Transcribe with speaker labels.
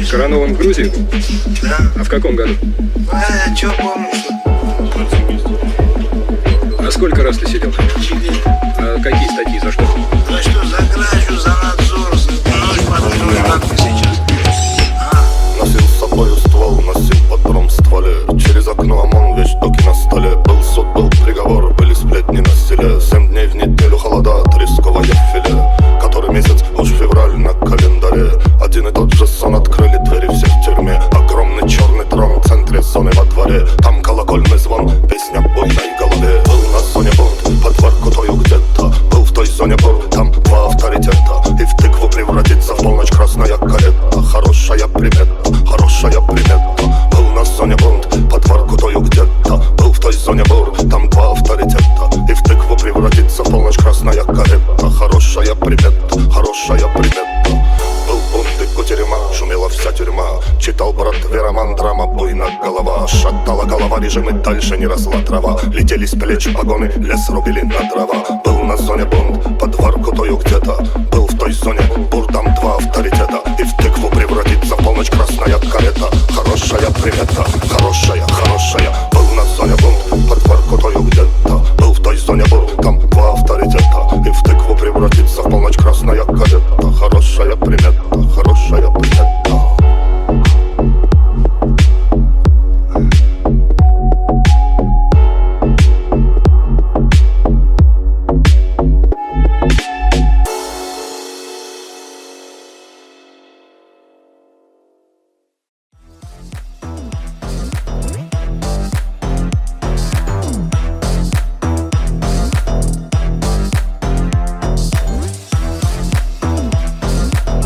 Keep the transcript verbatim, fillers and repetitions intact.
Speaker 1: Коронован в Грузии?
Speaker 2: Да.
Speaker 1: А в каком году?
Speaker 2: А я чё помню, что...
Speaker 1: А сколько раз ты сидел?
Speaker 2: Четыре.
Speaker 1: А какие статьи, за что?
Speaker 2: За что? За кражу, за надзор, за нож под нож, как мы сейчас. А?
Speaker 3: Носил с собою ствол, носил патрон в стволе. Через окно ОМОН, вещдоки на столе. Был суд, был приговор, были сплетни на селе. Семь дней в неделю холода, тресковое филе. Который месяц, уж февраль на календаре. Один и тот же сон, открыли двери все в тюрьме. Огромный черный трон в центре зоны во дворе. Там колокольный звон, песня в буйной голове. Был на зоне бунт, под Воркутою где-то. Был в той зоне бунт, там два авторитета. И в тыкву превратится в полночь красная карета. Хорошая примета, хорошая примета. Был на зоне бунт, под Воркутою где-то. Был в той зоне бунт, там два авторитета. И в тыкву превратится в полночь красная карета. Хорошая примета, хорошая примета. Был бунт и кутерьма, шумела вся тюрьма. Читал брат роман, драма, буйна голова. Шатала голова, режим и дальше не росла трава. Летели с плеч погоны, лес рубили на дрова. Был на зоне бунт, под Воркутою где-то. Был в той зоне бур, там два авторитета. И в тыкву превратится в полночь красная карета. Хорошая примета, хорошая, хорошая. Был на зоне бунт, под Воркутою где-то. Был в той зоне бур, там